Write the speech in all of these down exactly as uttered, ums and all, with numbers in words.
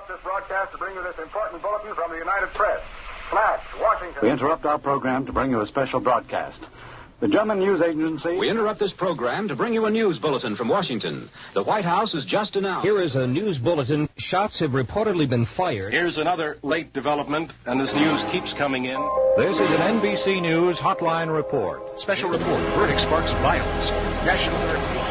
interrupt this broadcast to bring you this important bulletin from the United Press. Flash, Washington. We interrupt our program to bring you a special broadcast. The German news agency... We interrupt this program to bring you a news bulletin from Washington. The White House has just announced... Here is a news bulletin. Shots have reportedly been fired. Here's another late development, and this news keeps coming in. This is an N B C News Hotline Report. Special report. Verdict sparks violence. National report.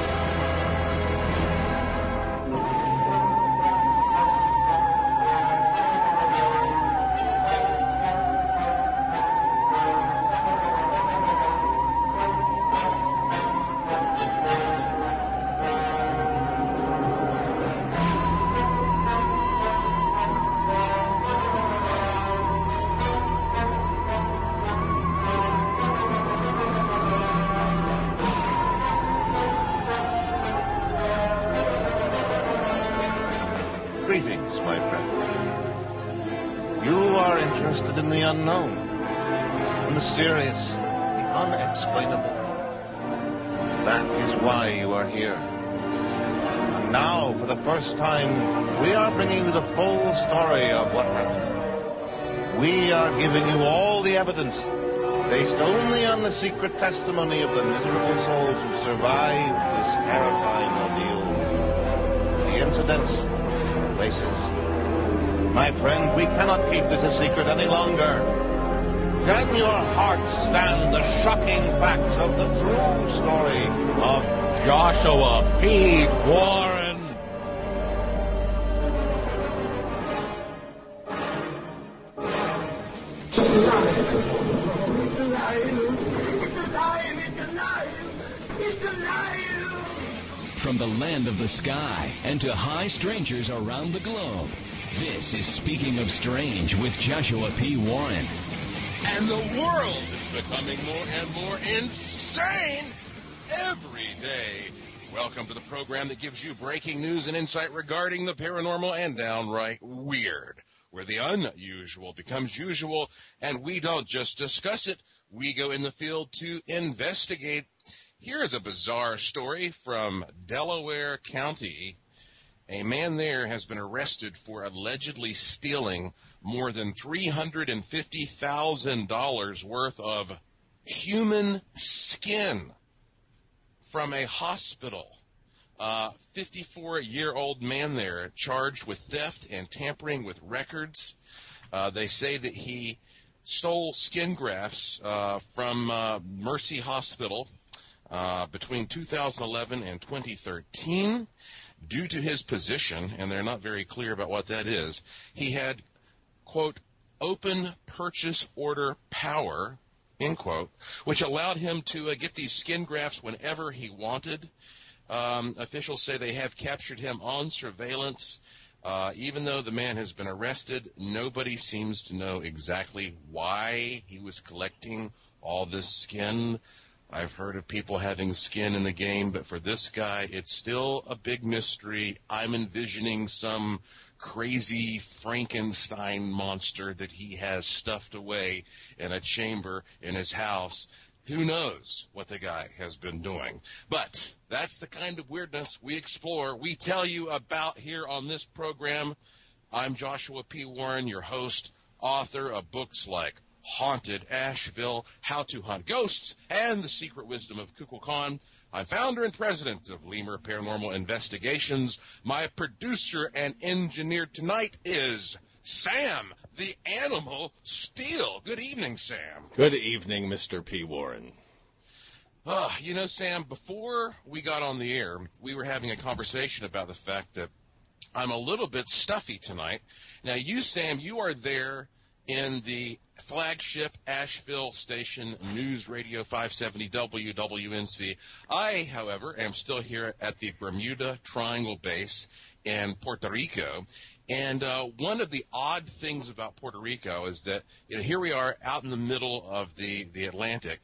Greetings, my friend. You are interested in the unknown, the mysterious, the unexplainable. That is why you are here. And now, for the first time, we are bringing you the full story of what happened. We are giving you all the evidence, based only on the secret testimony of the miserable souls who survived this terrifying ordeal. The incidents, places. My friend, we cannot keep this a secret any longer. Can your heart stand the shocking facts of the true story of Joshua P. Warren? It's alive. It's alive. It's alive. It's alive. It's alive. From the land of the sky and to high strangers around the globe, this is Speaking of Strange with Joshua P. Warren. And the world is becoming more and more insane every day. Welcome to the program that gives you breaking news and insight regarding the paranormal and downright weird, where the unusual becomes usual, and we don't just discuss it, we go in the field to investigate. Here's a bizarre story from Delaware County. A man there has been arrested for allegedly stealing more than three hundred fifty thousand dollars worth of human skin from a hospital. A fifty-four-year-old man there charged with theft and tampering with records. Uh, they say that he stole skin grafts uh, from uh, Mercy Hospital Uh, between two thousand eleven and twenty thirteen. Due to his position, and they're not very clear about what that is, he had, quote, open purchase order power, end quote, which allowed him to uh, get these skin grafts whenever he wanted. Um, officials say they have captured him on surveillance. Uh, even though the man has been arrested, nobody seems to know exactly why he was collecting all this skin. I've heard of people having skin in the game, but for this guy, it's still a big mystery. I'm envisioning some crazy Frankenstein monster that he has stuffed away in a chamber in his house. Who knows what the guy has been doing? But that's the kind of weirdness we explore, we tell you about here on this program. I'm Joshua P. Warren, your host, author of books like Haunted Asheville, How to Hunt Ghosts, and The Secret Wisdom of Kukulkan. I'm founder and president of Lemur Paranormal Investigations. My producer and engineer tonight is Sam, the Animal Steele. Good evening, Sam. Good evening, Mister P. Warren. Oh, you know, Sam, before we got on the air, we were having a conversation about the fact that I'm a little bit stuffy tonight. Now, you, Sam, you are there in the flagship Asheville station, News Radio five seventy W W N C. I, however, am still here at the Bermuda Triangle base in Puerto Rico. And uh, one of the odd things about Puerto Rico is that, you know, here we are out in the middle of the, the Atlantic,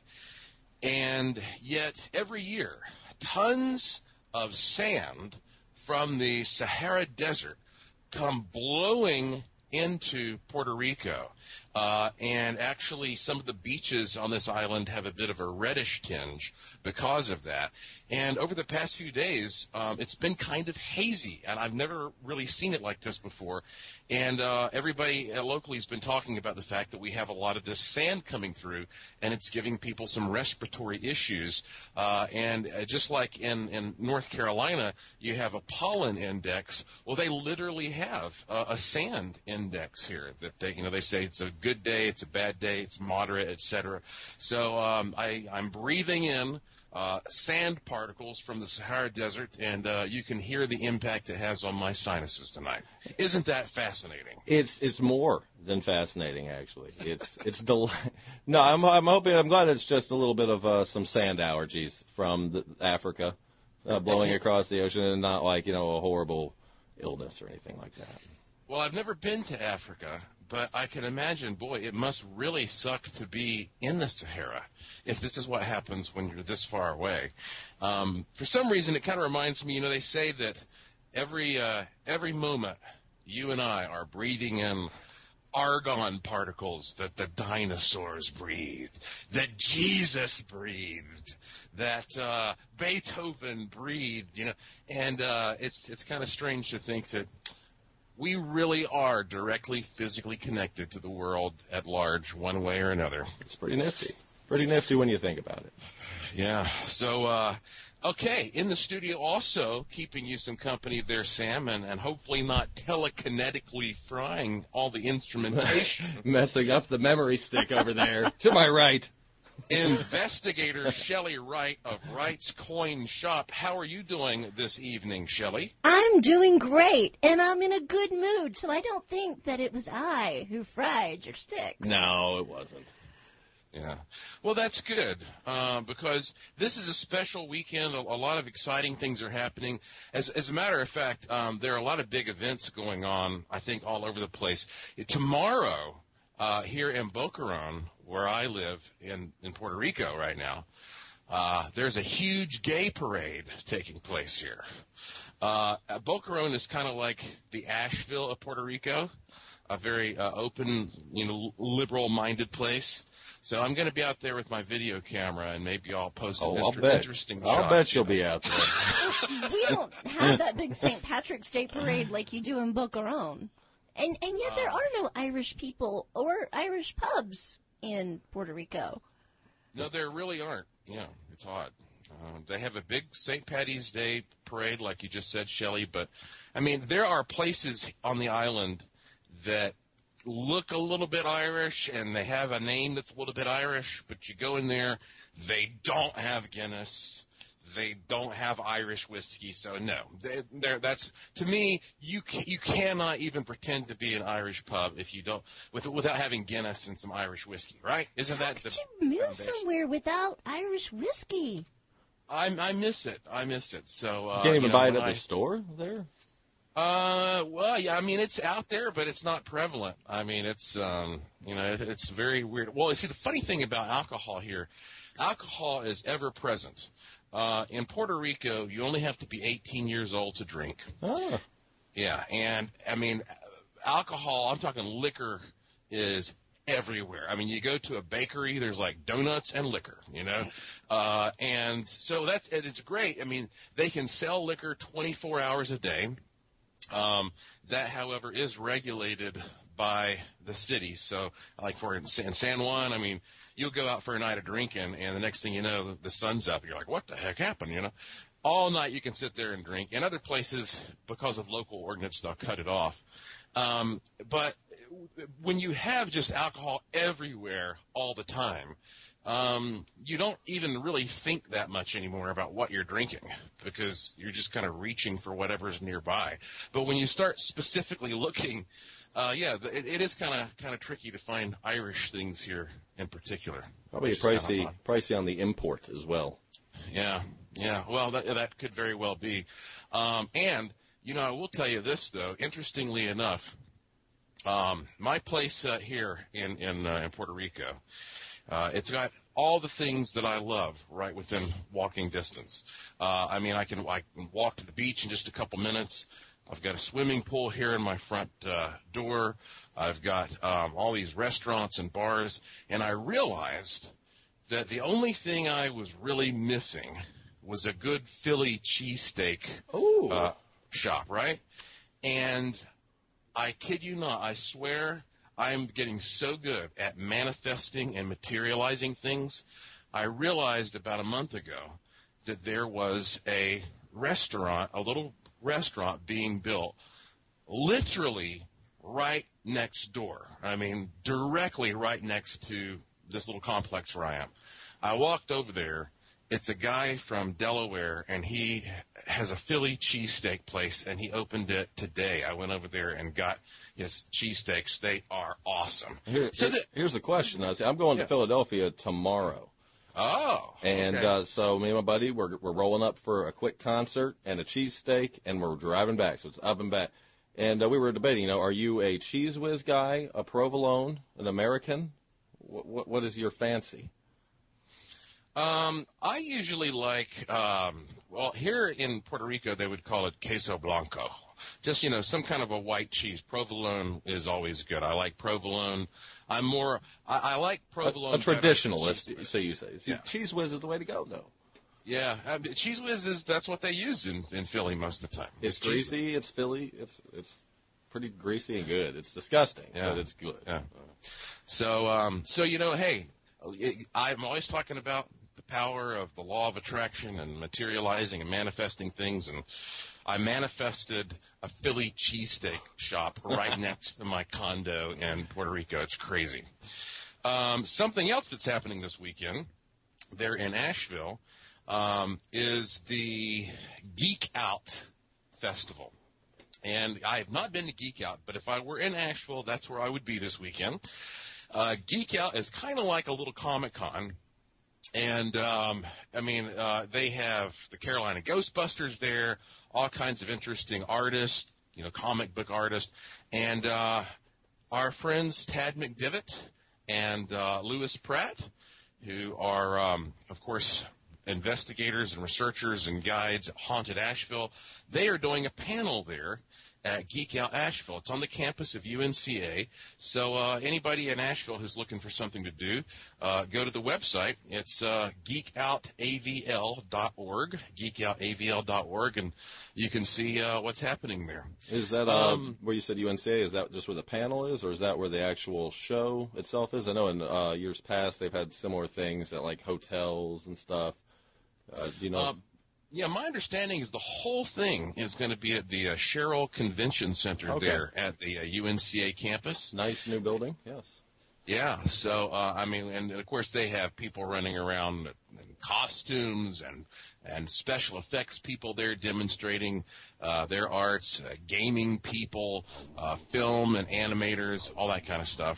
and yet every year tons of sand from the Sahara Desert come blowing into Puerto Rico. Uh, and actually, some of the beaches on this island have a bit of a reddish tinge because of that. And over the past few days, um, it's been kind of hazy, and I've never really seen it like this before. And uh, everybody uh, locally has been talking about the fact that we have a lot of this sand coming through, and it's giving people some respiratory issues. Uh, and uh, just like in, in North Carolina, you have a pollen index. Well, they literally have uh, a sand index here that they, you know, they say it's a good day, it's a bad day, it's moderate, et cetera. So um, I, I'm breathing in uh, sand particles from the Sahara Desert, and uh, you can hear the impact it has on my sinuses tonight. Isn't that fascinating? It's it's more than fascinating, actually. It's it's del- no. I'm I'm hoping I'm glad it's just a little bit of uh, some sand allergies from the, Africa uh, blowing across the ocean, and not like you know a horrible illness or anything like that. Well, I've never been to Africa, but I can imagine, boy, it must really suck to be in the Sahara if this is what happens when you're this far away. Um, for some reason, it kind of reminds me, you know, they say that every uh, every moment you and I are breathing in argon particles that the dinosaurs breathed, that Jesus breathed, that uh, Beethoven breathed, you know, and uh, it's it's kind of strange to think that we really are directly physically connected to the world at large one way or another. It's pretty nifty. Pretty nifty when you think about it. Yeah. So, uh, okay, in the studio also keeping you some company there, Sam, and, and hopefully not telekinetically frying all the instrumentation. Messing up the memory stick over there. To my right. Investigator Shelley Wright of Wright's Coin Shop. How are you doing this evening, Shelley? I'm doing great, and I'm in a good mood, so I don't think that it was I who fried your sticks. No, it wasn't. Yeah. Well, that's good, uh, because this is a special weekend. A, a lot of exciting things are happening. As, as a matter of fact, um, there are a lot of big events going on, I think, all over the place. Tomorrow, uh, here in Boca Raton, where I live in, in Puerto Rico right now, uh, there's a huge gay parade taking place here. Uh, Boca Raton is kind of like the Asheville of Puerto Rico, a very uh, open, you know, liberal-minded place. So I'm going to be out there with my video camera, and maybe I'll post some oh, inter- I'll interesting I'll shots. I'll bet you'll be out there. We don't have that big Saint Patrick's Day parade like you do in Boca Raton. And, and yet there are no Irish people or Irish pubs in Puerto Rico. No, there really aren't. Yeah, it's odd. Uh, they have a big Saint Patty's Day parade, like you just said, Shelley. But, I mean, there are places on the island that look a little bit Irish, and they have a name that's a little bit Irish, but you go in there, they don't have Guinness. They don't have Irish whiskey, so no. They, that's to me, you can, you cannot even pretend to be an Irish pub if you don't with, without having Guinness and some Irish whiskey, right? Isn't How that could the you move foundation? somewhere without Irish whiskey? I I miss it. I miss it. So uh, you can't even you know, buy it at I, the store there. Uh, well, yeah, I mean, it's out there, but it's not prevalent. I mean, it's, um, you know, it, it's very weird. Well, see, the funny thing about alcohol here, alcohol is ever present. Uh, in Puerto Rico, you only have to be eighteen years old to drink. Oh. Yeah, and, I mean, alcohol, I'm talking liquor, is everywhere. I mean, you go to a bakery, there's like donuts and liquor, you know, uh, and so that's, and it's great. I mean, they can sell liquor twenty-four hours a day. Um, that, however, is regulated by the city. So, like for in San Juan, I mean, you'll go out for a night of drinking, and the next thing you know, the sun's up. You're like, what the heck happened, you know? All night you can sit there and drink. In other places, because of local ordinance, they'll cut it off. Um, but when you have just alcohol everywhere all the time, um, you don't even really think that much anymore about what you're drinking because you're just kind of reaching for whatever's nearby. But when you start specifically looking, uh, yeah, it, it is kind of kind of tricky to find Irish things here in particular. Probably pricey, pricey on the import as well. Yeah, yeah. Well, that that could very well be. Um, and you know, I will tell you this though. Interestingly enough, um, my place uh, here in in, uh, in Puerto Rico. Uh, it's got all the things that I love right within walking distance. Uh, I mean, I can I can walk to the beach in just a couple minutes. I've got a swimming pool here in my front uh, door. I've got um, all these restaurants and bars. And I realized that the only thing I was really missing was a good Philly cheesesteak uh, shop, right? And I kid you not, I swear I'm getting so good at manifesting and materializing things. I realized about a month ago that there was a restaurant, a little restaurant being built literally right next door. I mean, directly right next to this little complex where I am. I walked over there. It's a guy from Delaware, and he has a Philly cheesesteak place, and he opened it today. I went over there and got his cheesesteaks. They are awesome. Here, so here, the, here's the question. I say, I'm going yeah. to Philadelphia tomorrow. Oh. And okay. uh, so me and my buddy, we're, we're rolling up for a quick concert and a cheesesteak, and we're driving back, so it's up and back. And uh, we were debating, you know, are you a Cheese Whiz guy, a provolone, an American? What, what, what is your fancy? Um, I usually like, um, well, here in Puerto Rico, they would call it queso blanco. Just, you know, some kind of a white cheese. Provolone is always good. I like provolone. I'm more, I, I like provolone. A, a traditionalist, so you say. See, yeah. Cheese Whiz is the way to go, though. Yeah, I mean, Cheese Whiz is, that's what they use in, in Philly most of the time. It's, it's greasy, it's Philly, it's it's pretty greasy and good. It's disgusting, yeah. but it's good. Yeah. So, um, so, you know, hey, I'm always talking about the power of the law of attraction and materializing and manifesting things, and I manifested a Philly cheesesteak shop right next to my condo in Puerto Rico. It's crazy. Um, something else that's happening this weekend there in Asheville um, is the Geek Out Festival. And I have not been to Geek Out, but if I were in Asheville, that's where I would be this weekend. Uh, Geek Out is kind of like a little Comic-Con. And, um, I mean, uh, they have the Carolina Ghostbusters there, all kinds of interesting artists, you know, comic book artists. And uh, our friends Tad McDivitt and uh, Lewis Pratt, who are, um, of course, investigators and researchers and guides at Haunted Asheville, they are doing a panel there at Geek Out Asheville. It's on the campus of U N C A. So uh, anybody in Asheville who's looking for something to do, uh, go to the website. It's uh, geek out A V L dot org, geek out A V L dot org, and you can see uh, what's happening there. Is that uh, um, where you said U N C A? Is that just where the panel is, or is that where the actual show itself is? I know in uh, years past they've had similar things at like hotels and stuff. Uh, do you know? Um, Yeah, my understanding is the whole thing is going to be at the uh, Sherrill Convention Center okay. there at the uh, U N C A campus. Nice new building, yes. Yeah, so, uh, I mean, and, of course they have people running around in costumes and, and special effects people there demonstrating uh, their arts, uh, gaming people, uh, film and animators, all that kind of stuff.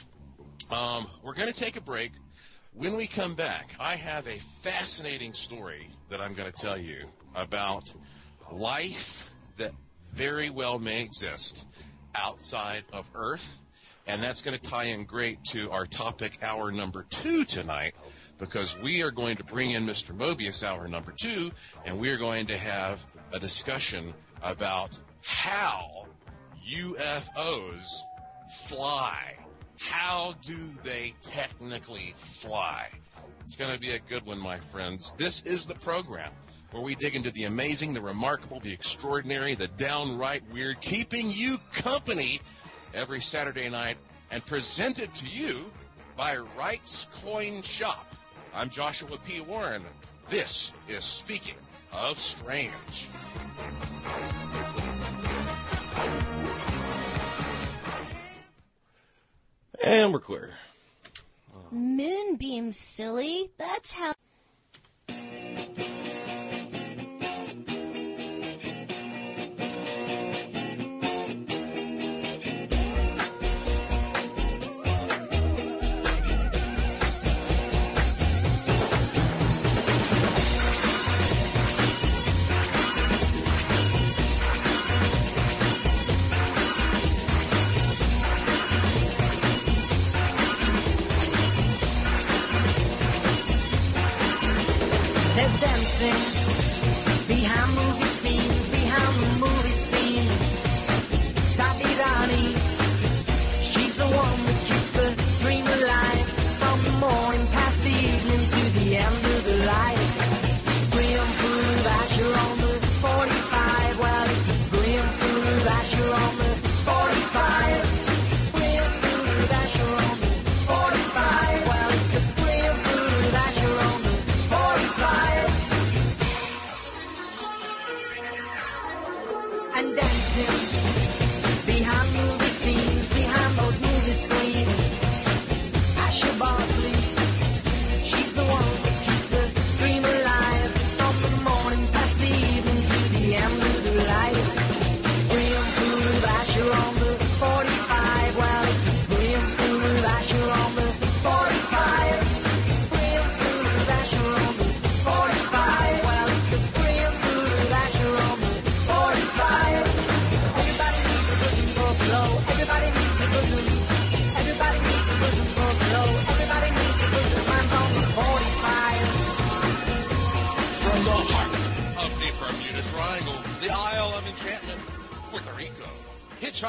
Um, we're going to take a break. When we come back, I have a fascinating story that I'm going to tell you about life that very well may exist outside of Earth, and that's going to tie in great to our topic hour number two tonight, because we are going to bring in Mister Mobius hour number two, and we are going to have a discussion about how U F Os fly. How do they technically fly? It's going to be a good one, my friends. This is the program where we dig into the amazing, the remarkable, the extraordinary, the downright weird, keeping you company every Saturday night, and presented to you by Wright's Coin Shop. I'm Joshua P. Warren. This is Speaking of Strange. And we're clear. Moonbeam, silly. That's how...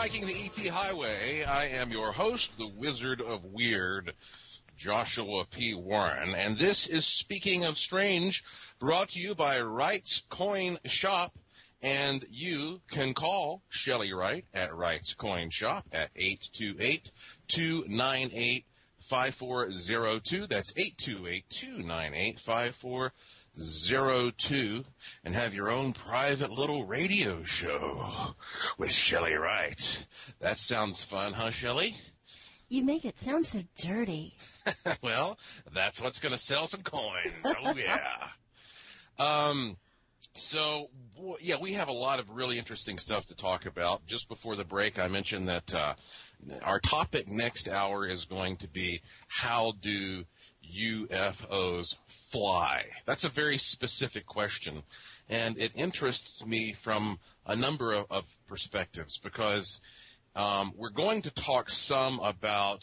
hitchhiking the E T Highway. I am your host, the Wizard of Weird, Joshua P. Warren, and this is Speaking of Strange, brought to you by Wright's Coin Shop, and you can call Shelley Wright at Wright's Coin Shop at eight two eight, two nine eight, five four zero two. That's eight two eight, two nine eight, five four zero two, and have your own private little radio show with Shelley Wright. That sounds fun, huh, Shelley? You make it sound so dirty. Well, that's what's going to sell some coins. Oh, yeah. Um, so, yeah, we have a lot of really interesting stuff to talk about. Just before the break, I mentioned that uh, our topic next hour is going to be how do U F Os fly? That's a very specific question, and it interests me from a number of, of perspectives because um, we're going to talk some about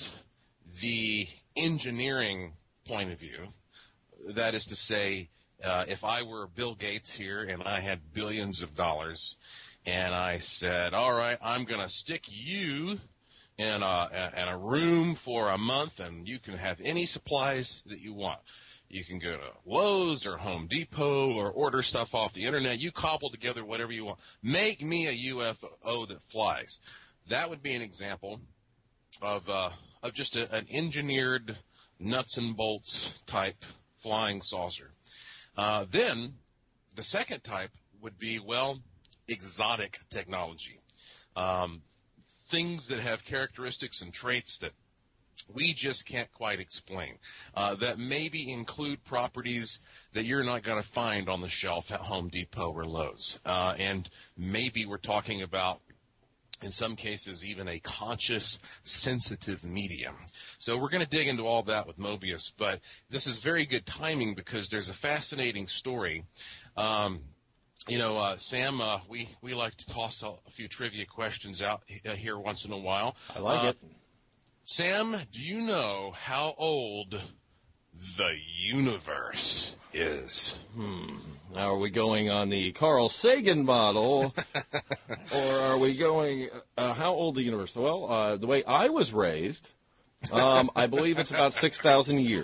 the engineering point of view. That is to say, uh, if I were Bill Gates here and I had billions of dollars and I said, all right, I'm going to stick you in a, in a room for a month and you can have any supplies that you want. You can go to Lowe's or Home Depot or order stuff off the Internet. You cobble together whatever you want. Make me a U F O that flies. That would be an example of uh, of just a, an engineered nuts and bolts type flying saucer. Uh, then the second type would be, well, exotic technology. Um, things that have characteristics and traits that we just can't quite explain, uh, that maybe include properties that you're not going to find on the shelf at Home Depot or Lowe's. Uh, and maybe we're talking about, in some cases, even a conscious, sensitive medium. So we're going to dig into all that with Mobius, but this is very good timing because there's a fascinating story. Um, you know, uh, Sam, uh, we, we like to toss a, a few trivia questions out uh, here once in a while. I like uh, it. Sam, do you know how old the universe is? Hmm. Now, are we going on the Carl Sagan model, or are we going, uh, how old the universe? Well, uh, the way I was raised, um, I believe it's about six thousand years,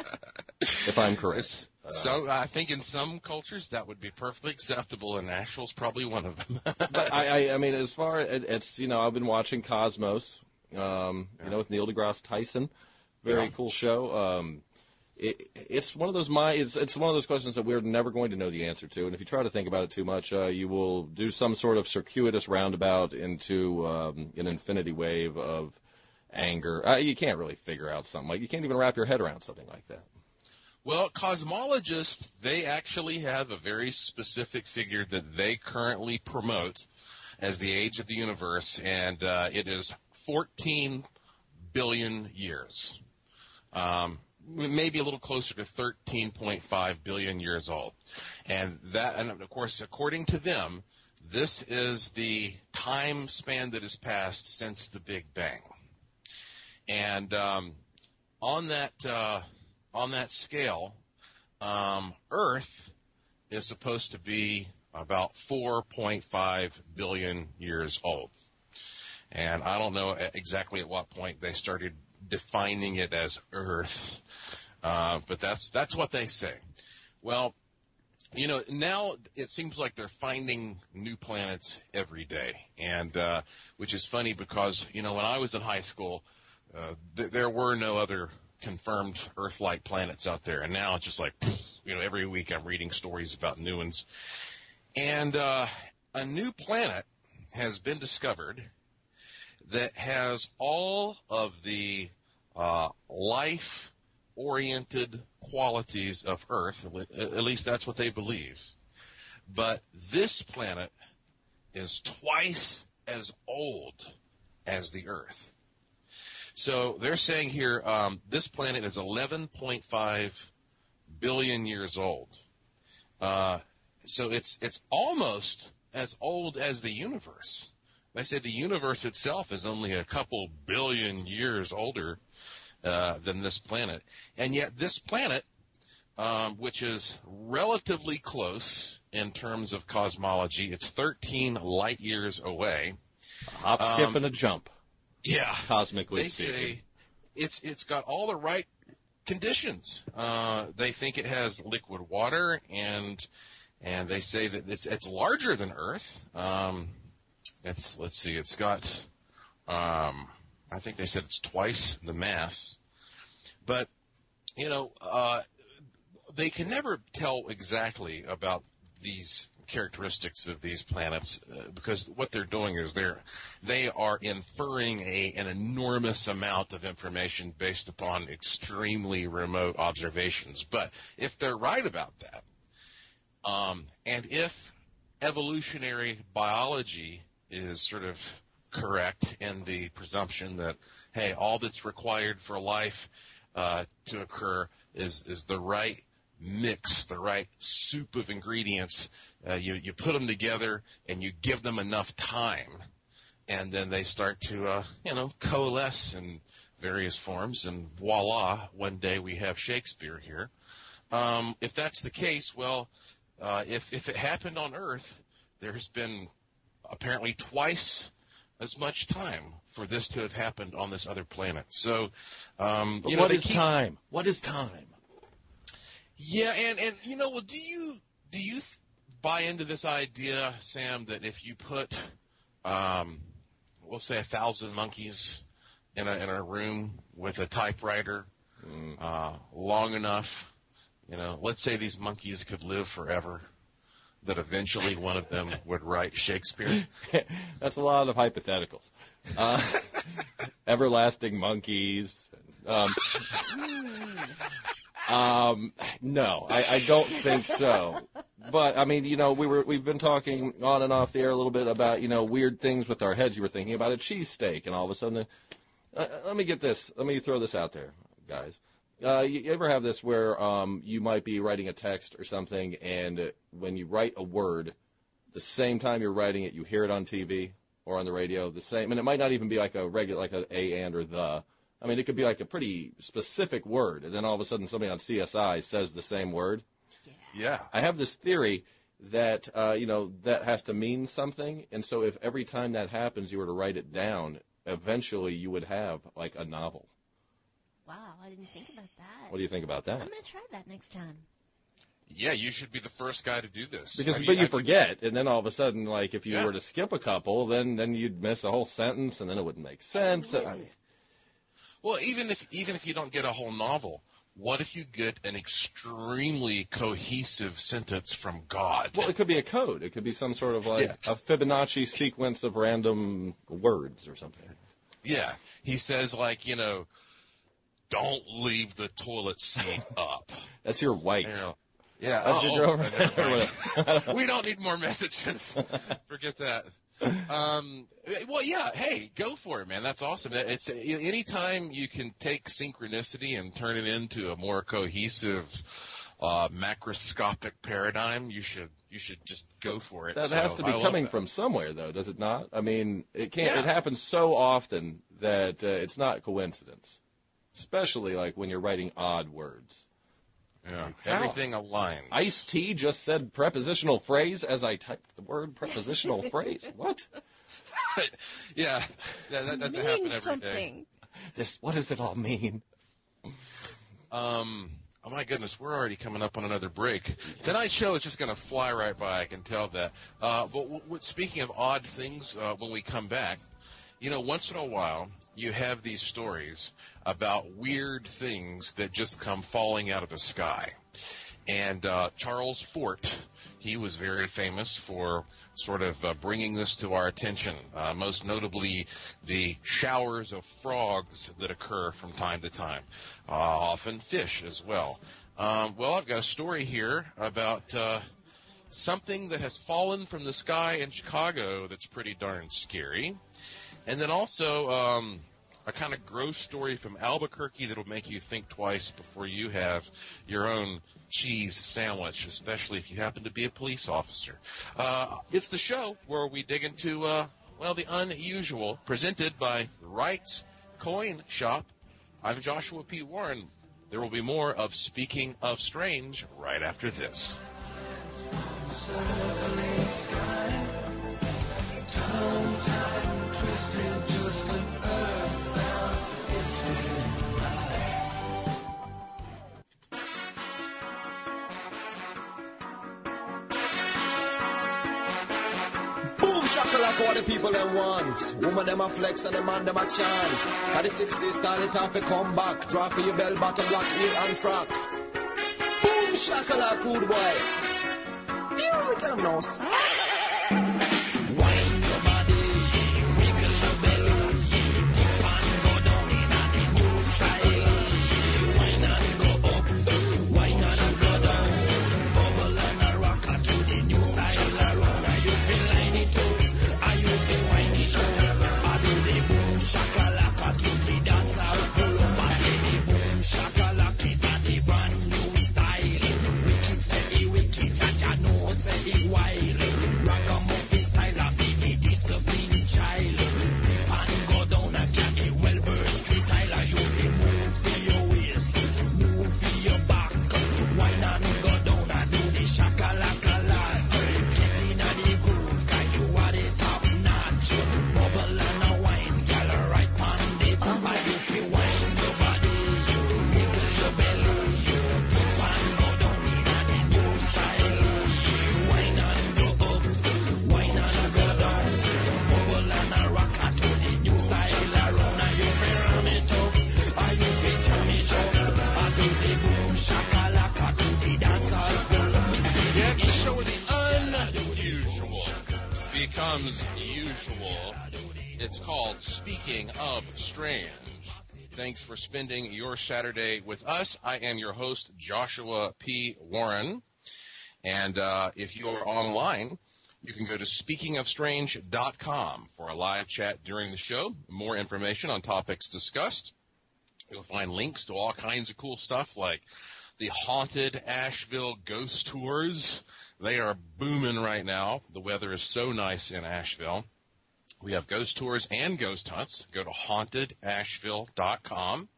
if I'm correct. So I think in some cultures that would be perfectly acceptable, and Nashville's probably one of them. But I, I, I mean, as far as it's, you know, I've been watching Cosmos, um, yeah. you know, with Neil deGrasse Tyson, very yeah. cool show. Um, It, it's one of those my it's, it's one of those questions that we're never going to know the answer to, and if you try to think about it too much, uh, you will do some sort of circuitous roundabout into um, an infinity wave of anger. Uh, you can't really figure out something like you can't even wrap your head around something like that. Well, cosmologists, they actually have a very specific figure that they currently promote as the age of the universe, and uh, it is fourteen billion years. Um, maybe a little closer to thirteen point five billion years old. And that, and of course, according to them, this is the time span that has passed since the Big Bang. And um, on that uh, on that scale, um, Earth is supposed to be about four point five billion years old. And I don't know exactly at what point they started defining it as Earth, uh, but that's that's what they say. Well, you know, now it seems like they're finding new planets every day, and uh, which is funny because, you know, when I was in high school, uh, th- there were no other confirmed Earth-like planets out there, and now it's just like, you know, every week I'm reading stories about new ones. And uh, a new planet has been discovered that has all of the uh, life-oriented qualities of Earth. At least that's what they believe. But this planet is twice as old as the Earth. So they're saying here um, this planet is eleven point five billion years old. Uh, so it's it's almost as old as the universe. They said the universe itself is only a couple billion years older uh, than this planet. And yet this planet, um, which is relatively close in terms of cosmology, it's thirteen light years away, A hop, Um, skip, and a jump. Yeah. Cosmically They speaking. say it's it's got all the right conditions. Uh, they think it has liquid water, and and they say that it's it's larger than Earth. Um, it's let's see, it's got um, I think they said it's twice the mass, but you know uh, they can never tell exactly about these characteristics of these planets uh, because what they're doing is they're they are inferring a an enormous amount of information based upon extremely remote observations. But if they're right about that, um, and if evolutionary biology is sort of correct in the presumption that hey, all that's required for life uh, to occur is is the right mix, the right soup of ingredients. Uh, you, you put them together and you give them enough time, and then they start to, uh, you know, coalesce in various forms, and voila, one day we have Shakespeare here. Um, if that's the case, well, uh, if, if it happened on Earth, there has been apparently twice as much time for this to have happened on this other planet. So, um, But you know, what they is keep, time? What is time? Yeah, and, and you know, well, do you do you th- buy into this idea, Sam, that if you put, um, we'll say, a thousand monkeys in a in a room with a typewriter mm. uh, long enough, you know, let's say these monkeys could live forever, that eventually one of them would write Shakespeare? That's a lot of hypotheticals. Uh, everlasting monkeys. Um, Um, no, I, I don't think so. But I mean, you know, we were we've been talking on and off the air a little bit about you know weird things with our heads. You were thinking about a cheesesteak, and all of a sudden, uh, let me get this. Let me throw this out there, guys. Uh, you, you ever have this where um, you might be writing a text or something, and uh, when you write a word, the same time you're writing it, you hear it on T V or on the radio, the same, and it might not even be like a regular, like a a and or the. I mean, it could be like a pretty specific word, and then all of a sudden somebody on C S I says the same word. Yeah. yeah. I have this theory that, uh, you know, that has to mean something, and so if every time that happens you were to write it down, eventually you would have, like, a novel. Wow, I didn't think about that. What do you think about that? I'm going to try that next time. Yeah, you should be the first guy to do this. Because, I mean, but you I, forget, and then all of a sudden, like, if you yeah. were to skip a couple, then, then you'd miss a whole sentence, and then it wouldn't make sense. Oh, really? I mean, Well, even if even if you don't get a whole novel, what if you get an extremely cohesive sentence from God? Well, it could be a code. It could be some sort of like yeah. a Fibonacci sequence of random words or something. Yeah. He says, like, you know, don't leave the toilet seat up. That's your wife. You know, yeah. That's oh, your oh, girlfriend. We don't need more messages. Forget that. Um, well, yeah. Hey, go for it, man. That's awesome. It's anytime you can take synchronicity and turn it into a more cohesive, uh, macroscopic paradigm, you should you should just go for it. That so, has to be I coming that. from somewhere, though, does it not? I mean, it can't. Yeah. It happens so often that uh, it's not coincidence, especially like when you're writing odd words. Yeah, like, everything aligns. Ice-T just said prepositional phrase as I typed the word prepositional phrase. What? yeah, that, that doesn't Mean happen every something. day. This. What does it all mean? Um. Oh my goodness, we're already coming up on another break. Tonight's show is just going to fly right by. I can tell that. Uh, but w- w- speaking of odd things, uh, when we come back, you know, once in a while you have these stories about weird things that just come falling out of the sky. And uh, Charles Fort, he was very famous for sort of uh, bringing this to our attention, uh, most notably the showers of frogs that occur from time to time, uh, often fish as well. Um, well, I've got a story here about uh, something that has fallen from the sky in Chicago that's pretty darn scary. And then also um, a kind of gross story from Albuquerque that will make you think twice before you have your own cheese sandwich, especially if you happen to be a police officer. Uh, it's the show where we dig into, uh, well, the unusual, presented by Wright's Coin Shop. I'm Joshua P. Warren. There will be more of Speaking of Strange right after this. Time, time, Shakalaka what the people them want. Woman them a flex and the man them a chant. At the sixties style it off to come back. Draw for your bell bottom black heel and frock. Boom shakalaka good boy. You don't tell them no sir. Wine your body, wiggle your belly, dip and go down in a the new style. Wine and go up, wine and go down, bubble and a rock to the new style. Around you feel like it too. Usual. It's called Speaking of Strange. Thanks for spending your Saturday with us. I am your host, Joshua P. Warren. And uh, if you are online, you can go to speaking of strange dot com for a live chat during the show. More information on topics discussed. You'll find links to all kinds of cool stuff like the Haunted Asheville Ghost Tours. They are booming right now. The weather is so nice in Asheville. We have ghost tours and ghost hunts. Go to haunted asheville dot com.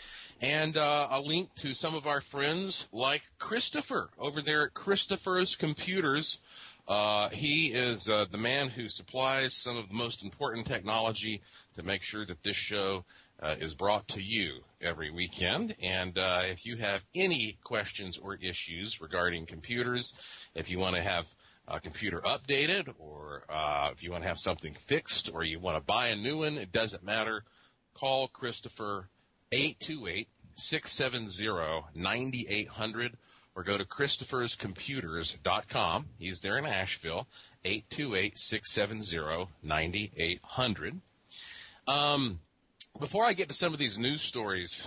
And uh, a link to some of our friends like Christopher over there at Christopher's Computers. Uh, he is uh, the man who supplies some of the most important technology to make sure that this show uh, is brought to you every weekend. And uh, if you have any questions or issues regarding computers, if you want to have a computer updated, or uh, if you want to have something fixed, or you want to buy a new one, it doesn't matter. Call Christopher eight two eight, six seven zero, nine eight zero zero or go to christophers computers dot com. He's there in Asheville, eight two eight, six seven zero, nine eight zero zero. Um, before I get to some of these news stories,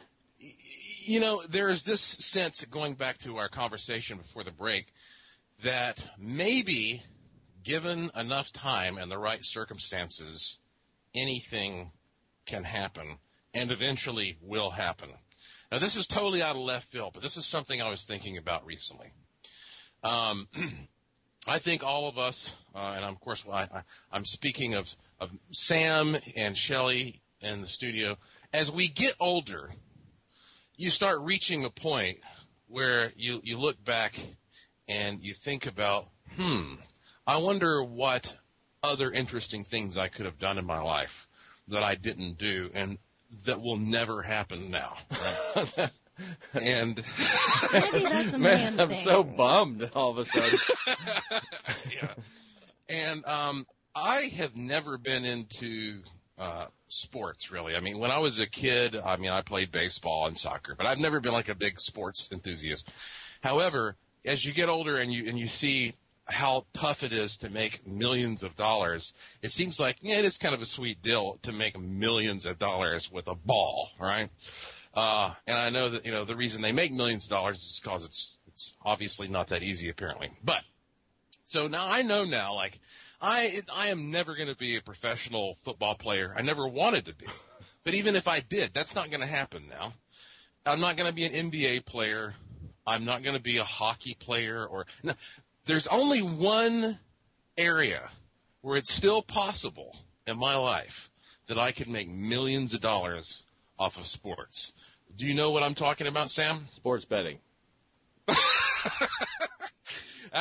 you know, there is this sense, going back to our conversation before the break, that maybe, given enough time and the right circumstances, anything can happen and eventually will happen. Now, this is totally out of left field, but this is something I was thinking about recently. Um, I think all of us, uh, and of course I, I, I'm speaking of, of Sam and Shelley in the studio, as we get older, you start reaching a point where you, you look back and you think about, hmm, I wonder what other interesting things I could have done in my life that I didn't do and that will never happen now. Right? And maybe that's a man, man I'm thing. so bummed all of a sudden. Yeah. And um, I have never been into uh, sports, really. I mean, when I was a kid, I mean, I played baseball and soccer, but I've never been like a big sports enthusiast. However, as you get older and you and you see how tough it is to make millions of dollars, it seems like, yeah, it is kind of a sweet deal to make millions of dollars with a ball, right? Uh, and I know that, you know, the reason they make millions of dollars is because it's it's obviously not that easy, apparently. But so now I know now, like, I it, I am never going to be a professional football player. I never wanted to be. But even if I did, that's not going to happen now. I'm not going to be an N B A player. I'm not going to be a hockey player. Or no, there's only one area where it's still possible in my life that I could make millions of dollars off of sports. Do you know what I'm talking about, Sam? Sports betting.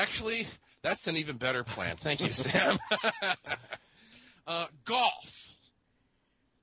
Actually, that's an even better plan. Thank you, Sam. uh, golf.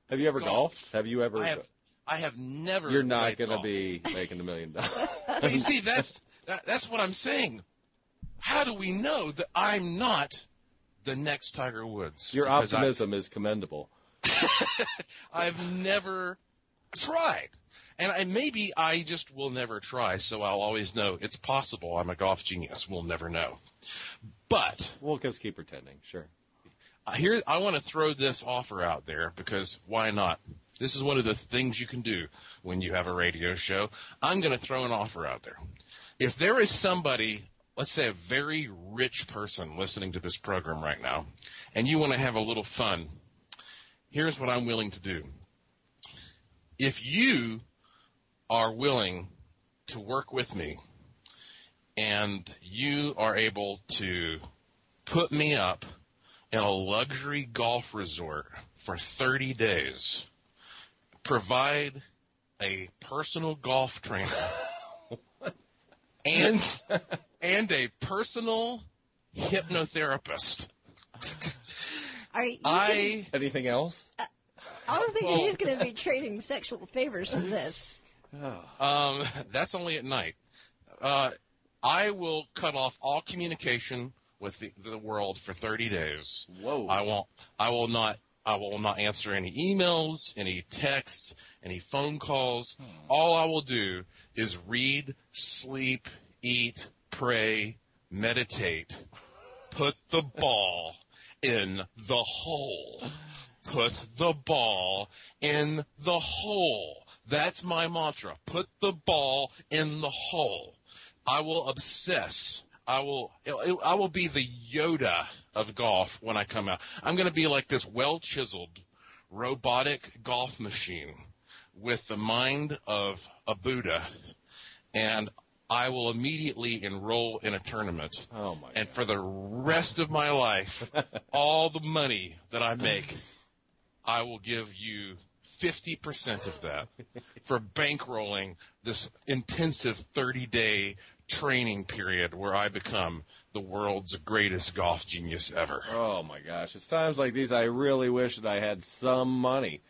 Have you ever golfed? Have you ever? I have. I have never. You're not going to be making a million dollars. But you see, that's that, that's what I'm saying. How do we know that I'm not the next Tiger Woods? Your Because optimism I, is commendable. I've never tried. And I, maybe I just will never try, so I'll always know it's possible I'm a golf genius. We'll never know. But we'll just keep pretending, sure. Uh, here, I want to throw this offer out there because why not? This is one of the things you can do when you have a radio show. I'm going to throw an offer out there. If there is somebody, let's say a very rich person listening to this program right now, and you want to have a little fun, here's what I'm willing to do. If you are willing to work with me and you are able to put me up in a luxury golf resort for thirty days, provide a personal golf trainer and and a personal hypnotherapist. Are you I gonna, anything else? Uh, I don't think well, he's going to be trading sexual favors from this. Oh. Um, that's only at night. Uh, I will cut off all communication with the, the world for thirty days. Whoa! I won't. I will not. I will not answer any emails, any texts, any phone calls. Hmm. All I will do is read, sleep, eat, pray, meditate. Put the ball in the hole. Put the ball in the hole. That's my mantra. Put the ball in the hole. I will obsess. I will I will be the Yoda of golf when I come out. I'm going to be like this well-chiseled, robotic golf machine with the mind of a Buddha, and I will immediately enroll in a tournament. Oh my and God. For the rest of my life, all the money that I make, I will give you fifty percent of that for bankrolling this intensive thirty-day training period where I become the world's greatest golf genius ever. Oh, my gosh. It's times like these I really wish that I had some money.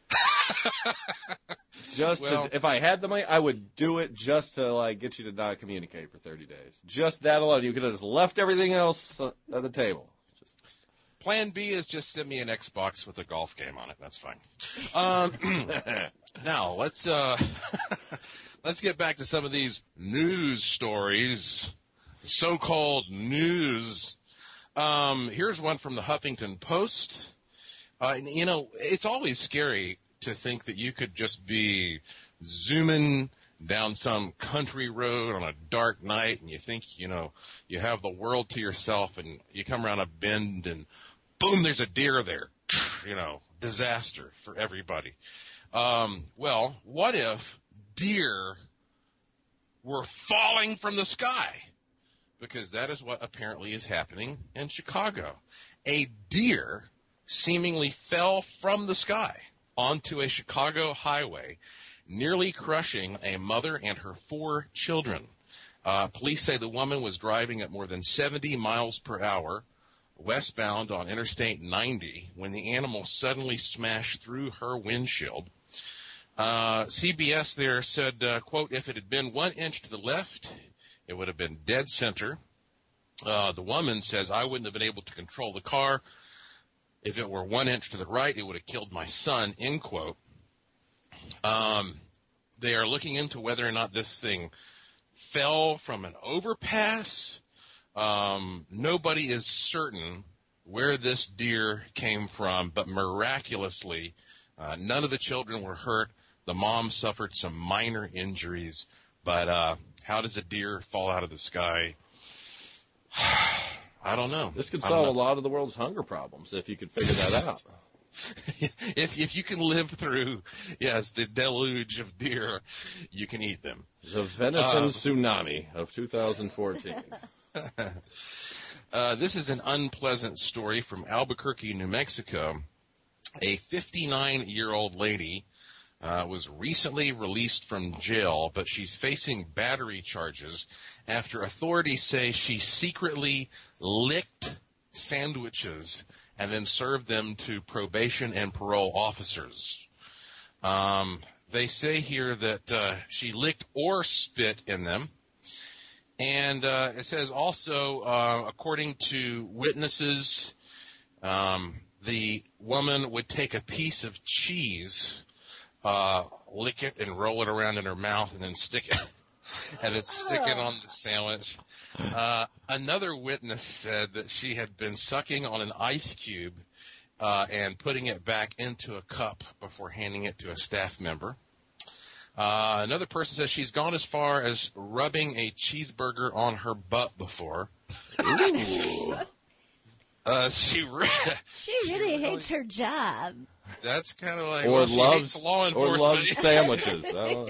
just well, to, if I had the money, I would do it just to like get you to not communicate for thirty days. Just that alone. You could have just left everything else at the table. Just... Plan B is just send me an Xbox with a golf game on it. That's fine. Um, now let's uh, let's get back to some of these news stories, so-called news. Um, here's one from the Huffington Post. Uh, you know, it's always scary to think that you could just be zooming down some country road on a dark night and you think, you know, you have the world to yourself and you come around a bend and boom, there's a deer there. You know, disaster for everybody. Um, well, what if deer were falling from the sky? Because that is what apparently is happening in Chicago. A deer seemingly fell from the sky onto a Chicago highway, nearly crushing a mother and her four children. Uh, police say the woman was driving at more than seventy miles per hour westbound on Interstate ninety when the animal suddenly smashed through her windshield. Uh, C B S there said, uh, quote, if it had been one inch to the left, it would have been dead center. Uh, the woman says, I wouldn't have been able to control the car. If it were one inch to the right, it would have killed my son, end quote. Um, they are looking into whether or not this thing fell from an overpass. Um, nobody is certain where this deer came from, but miraculously, uh, none of the children were hurt. The mom suffered some minor injuries, but uh, how does a deer fall out of the sky? I don't know. This could solve a lot of the world's hunger problems if you could figure that out. if if you can live through, yes, the deluge of deer, you can eat them. The venison uh, tsunami of two thousand fourteen. uh, this is an unpleasant story from Albuquerque, New Mexico. A fifty-nine-year-old lady uh, was recently released from jail, but she's facing battery charges after authorities say she secretly licked sandwiches and then served them to probation and parole officers. Um, they say here that uh, she licked or spit in them. And uh, it says also, uh, according to witnesses, um, the woman would take a piece of cheese, uh, lick it and roll it around in her mouth and then stick it, and then stick it on the sandwich. Uh, another witness said that she had been sucking on an ice cube uh, and putting it back into a cup before handing it to a staff member. Uh, another person says she's gone as far as rubbing a cheeseburger on her butt before. Ooh. uh, she, re- she really she hates really, her job. That's kind of like or well, loves she hates law enforcement. Or loves sandwiches.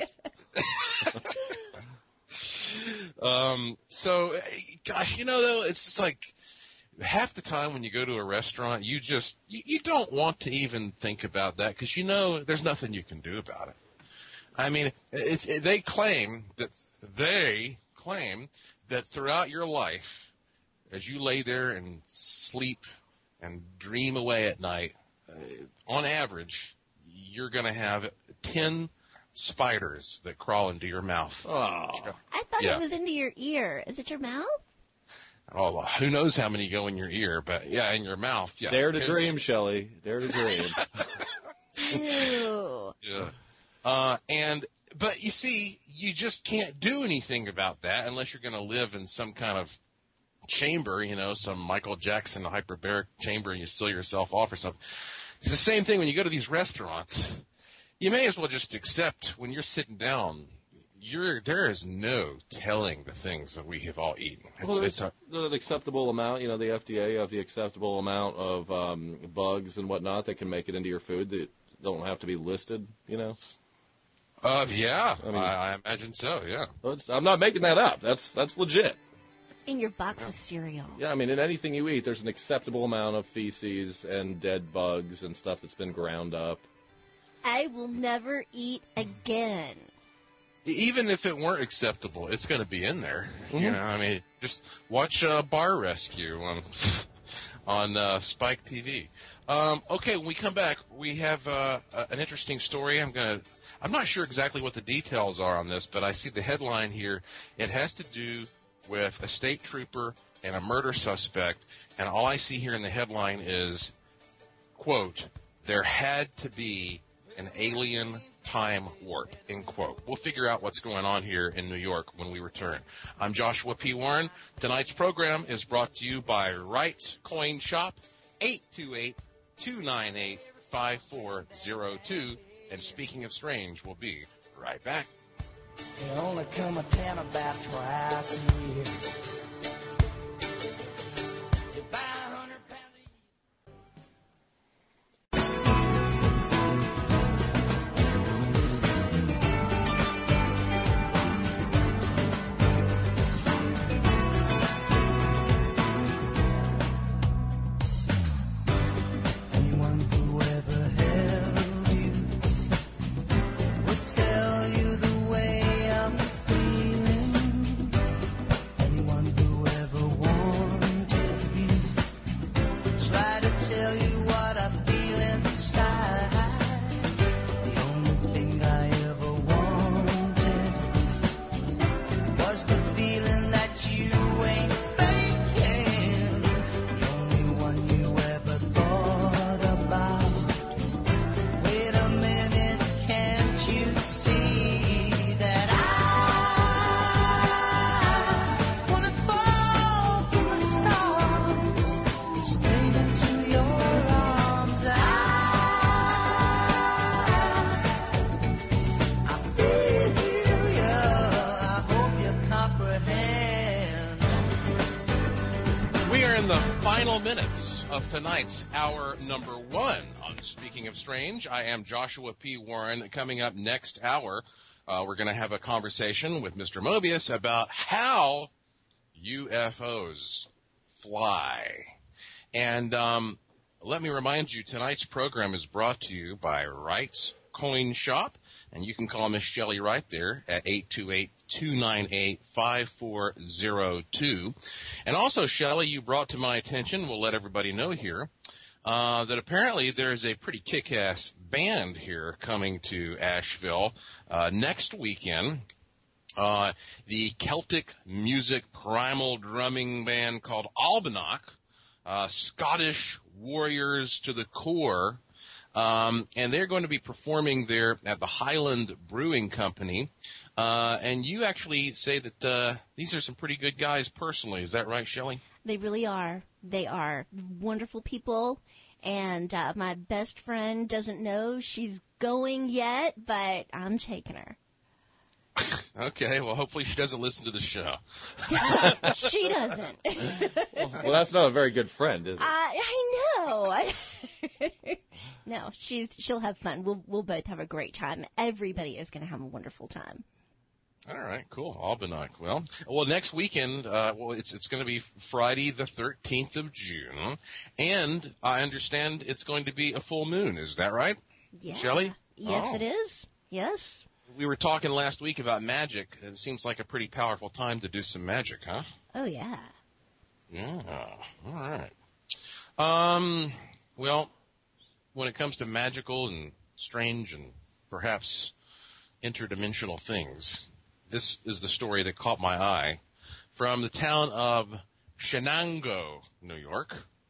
um. So, gosh, you know though, it's just like half the time when you go to a restaurant, you just you, you don't want to even think about that because you know there's nothing you can do about it. I mean, it's, it, they claim that they claim that throughout your life, as you lay there and sleep and dream away at night, uh, on average, you're going to have ten spiders that crawl into your mouth. Oh. I thought yeah. it was into your ear. Is it your mouth? Oh, well, who knows how many go in your ear, but yeah, in your mouth. Yeah. Dare to dream, Shelley. Dare to dream. Ew. Yeah. Uh, and but you see, you just can't do anything about that unless you're going to live in some kind of chamber, you know, some Michael Jackson hyperbaric chamber, and you seal yourself off or something. It's the same thing when you go to these restaurants. You may as well just accept when you're sitting down. You're there is no telling the things that we have all eaten. It's, well, it's a, an acceptable amount. You know, the F D A have the acceptable amount of um, bugs and whatnot that can make it into your food that don't have to be listed. You know. Uh, yeah, I, mean, I, I imagine so, yeah. I'm not making that up. That's that's legit. In your box of cereal. Yeah, I mean, in anything you eat, there's an acceptable amount of feces and dead bugs and stuff that's been ground up. I will never eat again. Even if it weren't acceptable, it's going to be in there. Mm-hmm. You know, I mean, just watch uh, Bar Rescue on on uh, Spike T V. Um, okay, when we come back, we have uh, an interesting story. I'm going to. I'm not sure exactly what the details are on this, but I see the headline here. It has to do with a state trooper and a murder suspect, and all I see here in the headline is, quote, there had to be an alien time warp, end quote. We'll figure out what's going on here in New York when we return. I'm Joshua P. Warren. Tonight's program is brought to you by Wright Coin Shop, eight two eight, two nine eight, five four zero two. And speaking of strange, we'll be right back. They only come a town about twice a year. They buy a hundred pounds a year. Final minutes of tonight's hour number one on Speaking of Strange. I am Joshua P. Warren. Coming up next hour, uh, we're going to have a conversation with Mister Mobius about how U F Os fly. And um, let me remind you, tonight's program is brought to you by Wright's Coin Shop. And you can call Miss Shelley right there at eight two eight, two nine eight, five four zero two. And also, Shelley, you brought to my attention, we'll let everybody know here, uh, that apparently there's a pretty kick-ass band here coming to Asheville uh, next weekend. Uh, the Celtic music primal drumming band called Albanoch, uh, Scottish warriors to the core. Um, and they're going to be performing there at the Highland Brewing Company. Uh, and you actually say that uh, these are some pretty good guys personally. Is that right, Shelley? They really are. They are wonderful people. And uh, my best friend doesn't know she's going yet, but I'm taking her. Okay, well, hopefully she doesn't listen to the show. She doesn't. Well, that's not a very good friend, is it? I, I know. I, no, she's she'll have fun. We'll we'll both have a great time. Everybody is going to have a wonderful time. All right, cool. Albanoch. Well, well, next weekend, uh, well, it's it's going to be Friday the thirteenth of June, and I understand it's going to be a full moon. Is that right, Yeah. Shelley? Yes, Oh. it is. Yes. We were talking last week about magic. It seems like a pretty powerful time to do some magic, huh? Oh, yeah. Yeah. All right. Um. Well, when it comes to magical and strange and perhaps interdimensional things, this is the story that caught my eye from the town of Shenango, New York.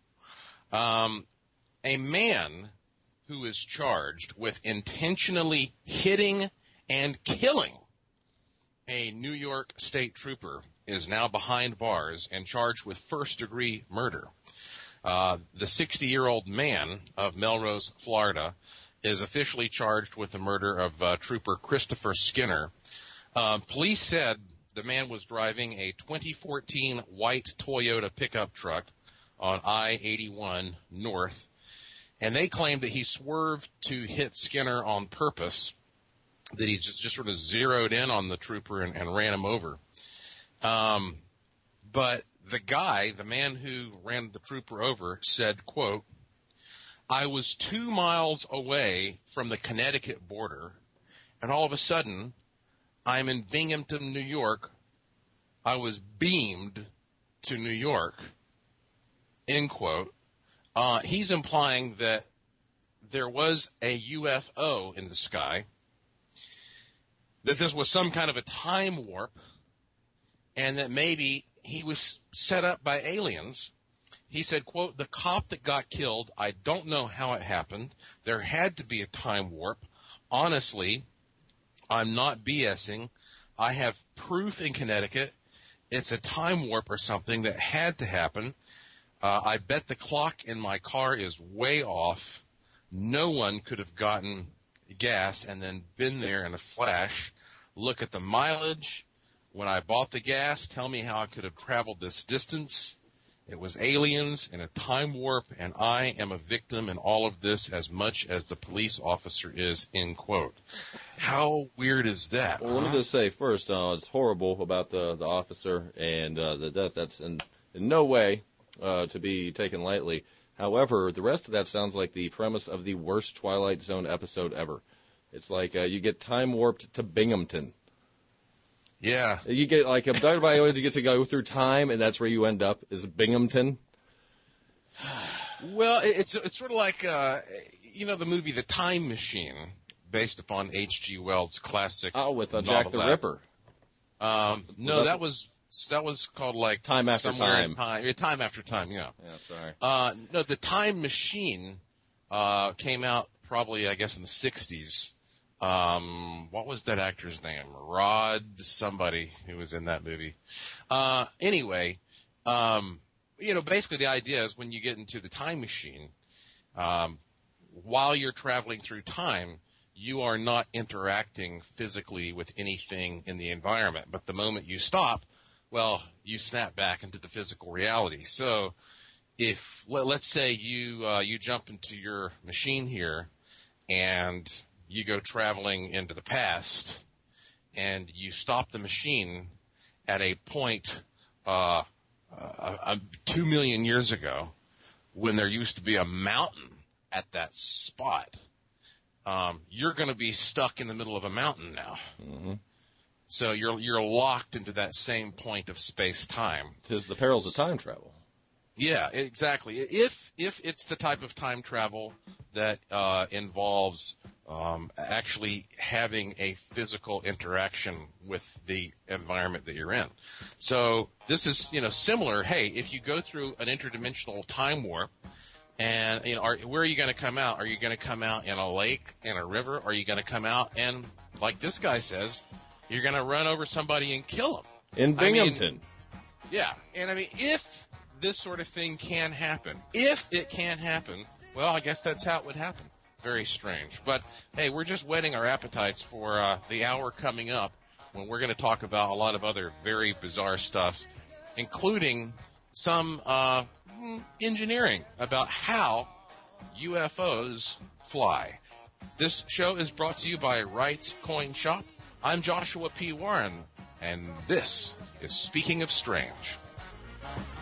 Um, a man who is charged with intentionally hitting and killing a New York state trooper is now behind bars and charged with first-degree murder. Uh, the sixty-year-old man of Melrose, Florida, is officially charged with the murder of uh, Trooper Christopher Skinner. Uh, police said the man was driving a twenty fourteen white Toyota pickup truck on I eighty-one North, and they claimed that he swerved to hit Skinner on purpose, that he just, just sort of zeroed in on the trooper and, and ran him over. Um, but the guy, the man who ran the trooper over, said, quote, "I was two miles away from the Connecticut border, and all of a sudden, I'm in Binghamton, New York. I was beamed to New York," end quote. Uh, he's implying that there was a U F O in the sky, that this was some kind of a time warp, and that maybe he was set up by aliens. He said, quote, "The cop that got killed, I don't know how it happened. There had to be a time warp. Honestly, I'm not BSing. I have proof in Connecticut. It's a time warp or something that had to happen. Uh, I bet the clock in my car is way off. No one could have gotten gas and then been there in a flash. Look at the mileage. When I bought the gas, tell me how I could have traveled this distance. It was aliens in a time warp, and I am a victim in all of this as much as the police officer is," end quote. How weird is that? Well, let me just say first, uh, it's horrible about the, the officer and uh, the death. That's in, in no way uh, to be taken lightly. However, the rest of that sounds like the premise of the worst Twilight Zone episode ever. It's like uh, you get time warped to Binghamton. Yeah. You get, like, abducted by aliens, you get to go through time, and that's where you end up, is Binghamton. Well, it's it's sort of like, uh, you know, the movie The Time Machine, based upon H G Wells' classic Oh, with uh, Jack the novelette. Ripper. Um, no, that was that was called, like, Time After Somewhere Time. in time. Yeah, Time After Time, yeah. Yeah, sorry. Uh, no, The Time Machine uh, came out probably, I guess, in the sixties. Um, what was that actor's name? Rod somebody who was in that movie. Uh, anyway, um, you know, basically the idea is when you get into the time machine, um, while you're traveling through time, you are not interacting physically with anything in the environment. But the moment you stop, well, you snap back into the physical reality. So if, let, let's say you uh, you jump into your machine here and you go traveling into the past, and you stop the machine at a point uh, uh, two million years ago when there used to be a mountain at that spot. Um, you're going to be stuck in the middle of a mountain now. Mm-hmm. So you're you're locked into that same point of space-time. Tis the perils of time travel. Yeah, exactly. If if it's the type of time travel that uh, involves um, actually having a physical interaction with the environment that you're in. So this is, you know, similar. Hey, if you go through an interdimensional time warp, and you know, are, where are you going to come out? Are you going to come out in a lake, in a river? Or are you going to come out and, like this guy says, you're going to run over somebody and kill him? In Binghamton. I mean, yeah, and I mean, if this sort of thing can happen, if it can happen, well, I guess that's how it would happen. Very strange. But, hey, we're just whetting our appetites for uh, the hour coming up when we're going to talk about a lot of other very bizarre stuff, including some uh, engineering about how U F Os fly. This show is brought to you by Wright's Coin Shop. I'm Joshua P. Warren, and this is Speaking of Strange.